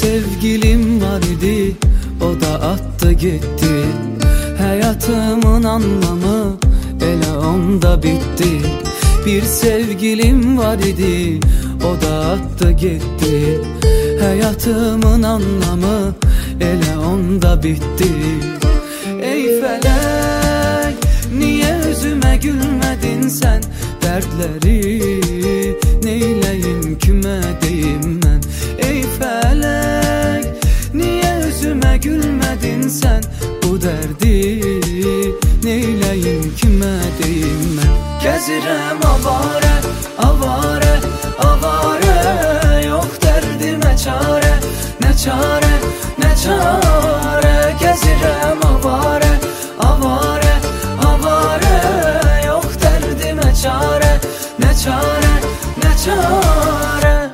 sevgilim vardı, o da attı gitti. Hayatımın anlamı elə onda bitti. Bir sevgilim vardı, o da attı gitti. Hayatımın anlamı elə onda bitti. Ey felek, niye üzüme gülmedin sen? Dertleri neyleyim, kime deyim ben? Ey felek, niye üzüme gülmedin sen? Bu derdi neyleyim, kime deyim ben? Gezirem avare, avare, avare, yok derdime çare, ne çare, ne çare. Gezirem avare, avare, avare, yok derdime çare, ne çare, ne çare.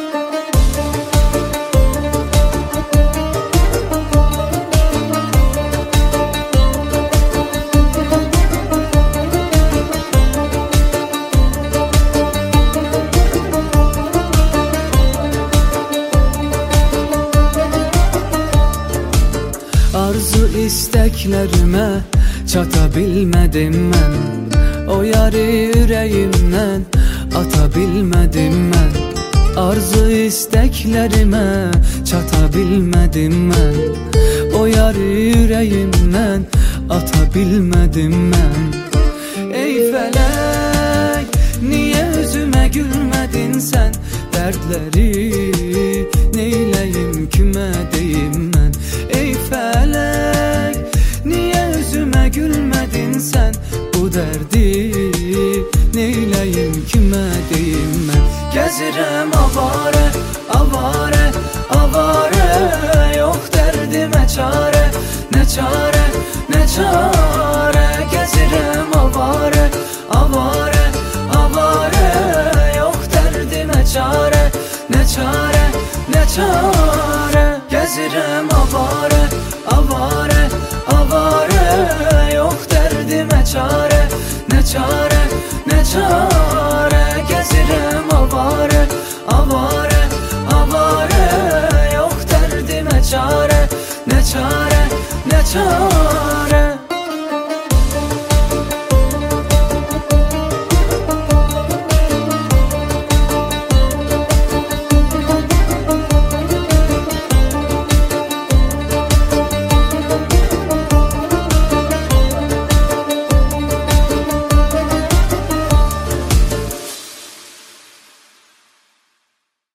Arzu isteklerime çatabilmedim ben. O yarı yüreğimden atabilmedim ben. Arzu isteklerime çatabilmedim ben. O yarı yüreğimden atabilmedim ben. Ey felek, niye yüzüme gülmedin sen? Dertleri neyleyim, kime deyim ben? Ey felek, niye yüzüme gülmedin sen? Bu derdi neyleyim, kime deyim ben? Gezirem avare, avare, avare, yok derdime çare, ne çare, ne çare. Gezirem avare, avare, avare, yok derdime çare, ne çare, ne çare. Gezirem avare, avare, avare, yok derdime çare, ne çare, ne çare. Gezirem avare, avare, avare, yok derdime çare, ne çare, ne çare.